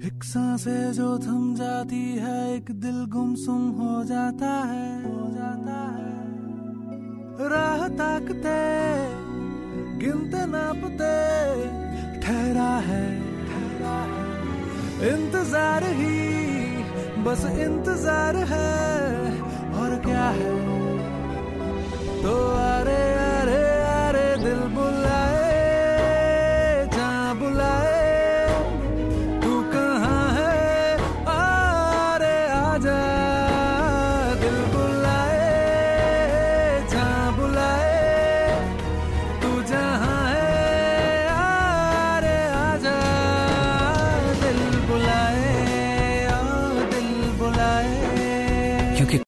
एक सांसें जो थम जाती है, एक दिल गुमसुम हो जाता है, राह ताकते गिनते नापते ठहरा है, इंतजार ही बस इंतजार है, और क्या है।